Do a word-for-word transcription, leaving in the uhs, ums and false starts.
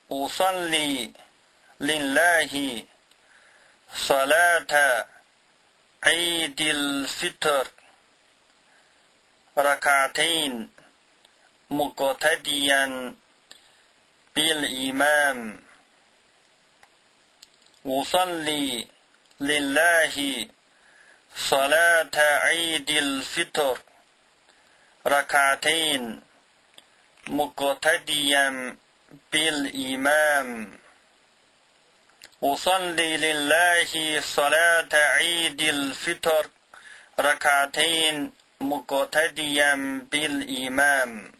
أصلي لله صلاة عيد الفطر ركعتين مقتديا بالإمام أصلي لله صلاة عيد الفطر ركعتين مقتديا بالإمام أصلي لله صلاة عيد الفطر ركعتين مقتديا بالإمام